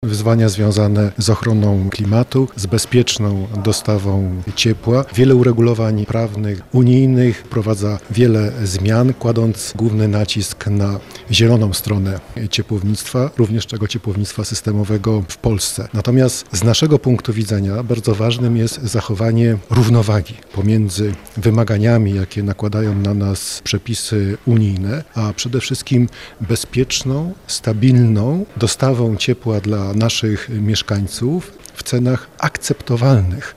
Wyzwania związane z ochroną klimatu, z bezpieczną dostawą ciepła. Wiele uregulowań prawnych, unijnych wprowadza wiele zmian, kładąc główny nacisk na zieloną stronę ciepłownictwa, również tego ciepłownictwa systemowego w Polsce. Natomiast z naszego punktu widzenia bardzo ważnym jest zachowanie równowagi pomiędzy wymaganiami, jakie nakładają na nas przepisy unijne, a przede wszystkim bezpieczną, stabilną dostawą ciepła dla naszych mieszkańców w cenach akceptowalnych